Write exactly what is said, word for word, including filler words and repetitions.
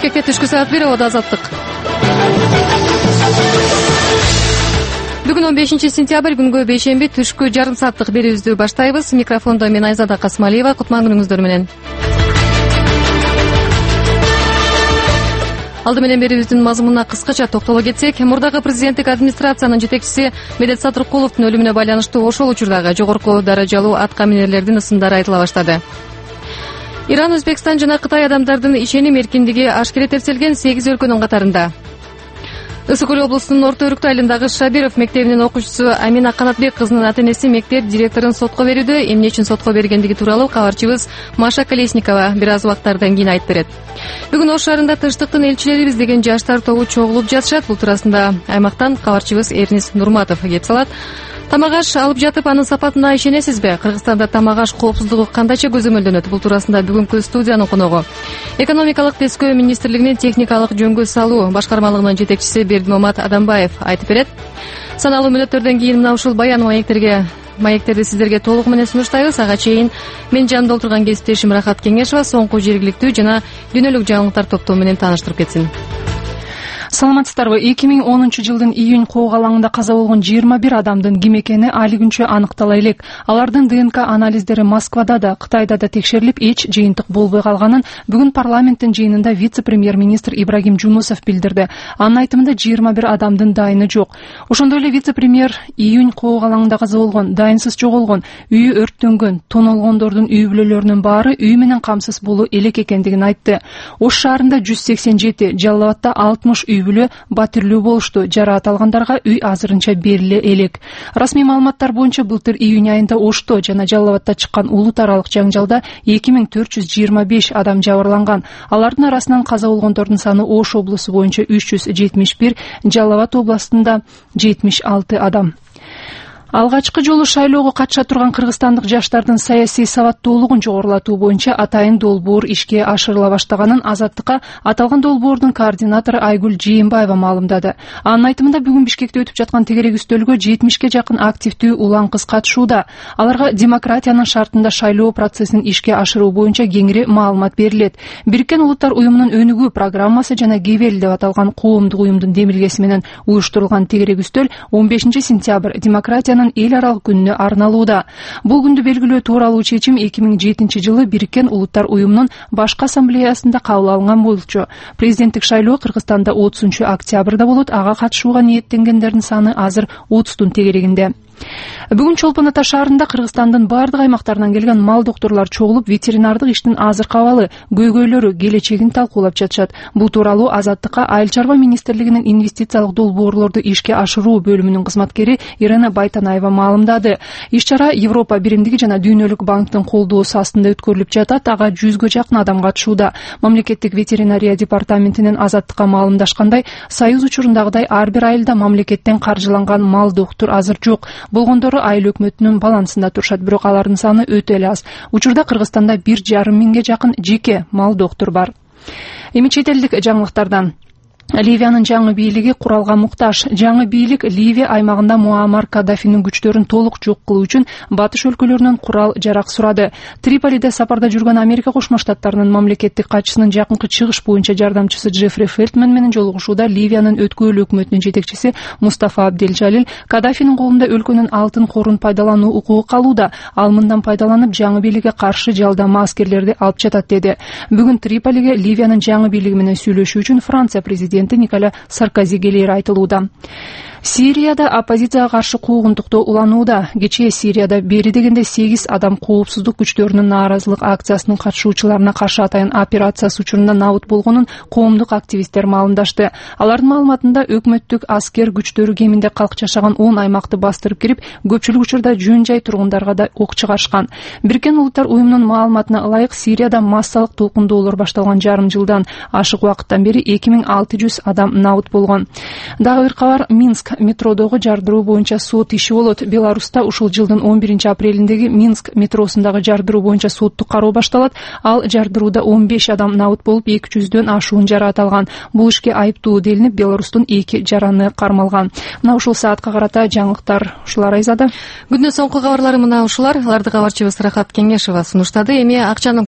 Бишкекте түшкү саат бир, абада азаттык. Бүгүн он бешинчи сентябрь, күнгө бейшемби, түшкү жарым сааттык берүүбүздү баштайбыз. Микрофондо мен Айзада Касмалиева. Кутман күнүңүздөр менен. Алды менен берүүбүздүн мазмунуна кыскача токтоло кетсек, мурдагы президенттик администрациянын жетекчиси Медет Садыркуловдун өлүмүнө байланыштуу ошол учурдагы жогорку даражалуу атка минерлердин ысымдары айтыла баштады. Иран, Өзбекстан жана Кытай адамдардын ишеним эркиндиги ашкере тепселген сегиз өлкөнүн катарында. Ысык Көл облусунун Орто Өрүктүү айылындагы Шабиров мектебинин окуучусу Амина Канатбек кызынын ата-энеси мектеп директорун сотко берүүдө. Эмне үчүн сотко бергендиги тууралуу кабарчыбыз Маша Колесникова бир аз убактардан кийин айтып берет. Бүгүн Ош шаарында тынчтыктын элчилерибиз деген жаштар тобу чогулуп жатышат. Бул туурасында аймактан кабарчыбыз Эрнис Нурматов кеп салат. Тамак аш алып жатып, анын сапатына ишенесизби? Кыргызстанда тамак аш коопсуздугу кандайча көзөмөлдөнөт? Бул туурасында бүгүнкү студиянын коногу экономикалык тескөө министрлигинин техникалык жөнгө салуу башкармалыгынын жетекчиси Бердимомат Адамбаев айтып берет. Саналуу мүнөттөрдөн кийин мына ушул баян маектерге маектерди сиздерге толугу менен сунуштайбыз. Ага чейин мен жанымда отурган кесиптешим Рахат Кеңешова соңку жергиликтүү жана дүйнөлүк жаңылыктар топтому менен тааныштырып кетсин. Саламатсыздарбы? эки миң онунчу жылдын июнь куук алаңында каза болгон жыйырма бир адамдын ким экени али күнчө аныктала элек. Алардын ДНК анализдери Москвада да, Кытайда да текшерилип, эч жыйынтык болбой калганын бүгүн парламенттин жыйынында вице-премьер-министр Ибрагим Жумусов билдирди. Анын айтымында жыйырма бир адамдын дайыны жок. Ошондой эле вице-премьер июнь куук алаңында каза болгон, дайынсыз жоголгон, үйү өрттөнгөн, тонолгондордун үй бүлөлөрүнүн баары үй менен камсыз болуу элек экендигин айтты. Ош шаарында жүз сексен жети, Жалал абадта алтымыш үй бүлө батирлүү болушту. Жараат алгандарга үй азырынча бериле элек. Расмий маалыматтар боюнча былтыр июнь айында Ошто жана Жалал абадта чыккан улут аралык жаңжалда эки миң төрт жүз жыйырма беш адам жабырланган. Алардын арасынан каза болгондордун саны Ош облусу боюнча үч жүз жетимиш бир, Жалал абад областында жетимиш алты адам. Алгачкы жолу шайлоого катыша турган кыргызстандык жаштардын саясий сабаттуулугун жогорулатуу боюнча атайын долбоор ишке ашырыла баштаганын Азаттыкка аталган долбоордун координатору Айгүл Жээнбаева маалымдады. Анын айтымында бүгүн Бишкекте өтүп жаткан тегерек үстөлгө жетимишке жакын активдүү улан кыз катышууда. Аларга демократиянын шартында шайлоо процессин ишке ашыруу боюнча кеңири маалымат берилет. Бириккен Улуттар уюмунун өнүгүү программасы жана Гевел деп аталган коомдук уюмдун демилгеси менен уюштурулган тегерек үстөл он бешинчи сентябрь демократиянын эл аралык күнүнө арналууда. Бул күндү белгилөө тууралуу чечим эки миң жетинчи жылы Бириккен Улуттар уюмунун башкы ассамблеясында кабыл алынган болчу. Президенттик шайлоо Кыргызстанда отузунчу октябрда болот. Ага катышууга ниеттенгендердин саны азыр отуздун тегерегинде. Бүгүн Чолпон Ата шаарында Кыргызстандын бардык аймактарынан келген мал докторлор чогулуп, ветеринардык иштин азыркы абалы, көйгөйлөрү, келечегин талкуулап жатышат. Бул тууралуу Азаттыкка Айыл чарба министрлигинин инвестициялык долбоорлорду ишке ашыруу бөлүмүнүн кызматкери Ирена Байтанаева маалымдады. Иш-чара Европа биримдиги жана Дүйнөлүк банктын колдоосу астында өткөрүлүп жатат. Ага жүзгө жакын адам катышууда. Мамлекеттик ветеринария департаментинин Азаттыкка маалымдашкандай, союз учурундагыдай ар бир айылда мамлекеттен каржыланган мал доктор азыр жок. Болгондору айыл өкмөтүнүн балансында турушат, бирок алардын саны өтө эле аз. Учурда Кыргызстанда бир жарым миңге жакын жеке мал доктор бар. Эми чет элдик жаңылыктардан. Ливиянын жаңы бийлиги куралга муктаж. Жаңы бийлик Ливия аймагында Муаммар Каддафинин күчтөрүн толук жок кылуу үчүн батыш өлкөлөрүнөн курал жарак сурады. Триполиде сапарда жүргөн Америка Кошмо Штаттарынын мамлекеттик катчысынын жакынкы чыгыш боюнча жардамчысы Джеффри Фелтман менен жолугушууда Ливиянын өткөөлүү өкмөтүнүн жетекчиси Мустафа Абделжалил Каддафинин колунда өлкөнүн алтын корун пайдалануу укугу калууда. Ал мындан пайдаланып жаңы бийликке каршы жалдама аскерлерди алып жатат деди. Бүгүн Триполиге Ливиянын жаңы бийлиги менен сүйлөшүү үчүн Франция президенти Николя Саркози келери айтылууда. Сирияда оппозицияга каршы куугунтуктоо уланууда. Кечээ Сирияда бери дегенде сегиз адам коопсуздук күчтөрүнүн нааразылык акциясынын катышуучуларына каршы атайын операциясы учурунда набыт болгонун коомдук активисттер маалымдашты. Алардын маалыматында өкмөттүк аскер күчтөрү кеминде калк жашаган он аймакты бастырып кирип, көпчүлүк учурда жөн жай тургундарга да ок чыгарышкан. Бириккен Улуттар уюмунун маалыматына ылайык, Сирияда массалык толкундоолор башталган жарым жылдан ашык убакыттан бери эки миң алты жүз адам набыт болгон. Дагы бир кабар, Минск метродогу жардыруу боюнча сот иши болот. Беларуста ушул жылдын он биринчи апрелиндеги Минск метросундагы жардыруу боюнча соттук кароо башталат. Ал жардырууда он беш адам набыт болуп, эки жүздөн ашуун жараат алган. Бул ишке айыптуу делинип, Беларустун эки жараны кармалган. Мына ушул саатка карата жаңылыктар ушулар. Айзада. Күндүн соңку кабарлары мына ушулар. Аларды кабарчыбыз Рахат Кеңешова сунуштады. Эми акчанын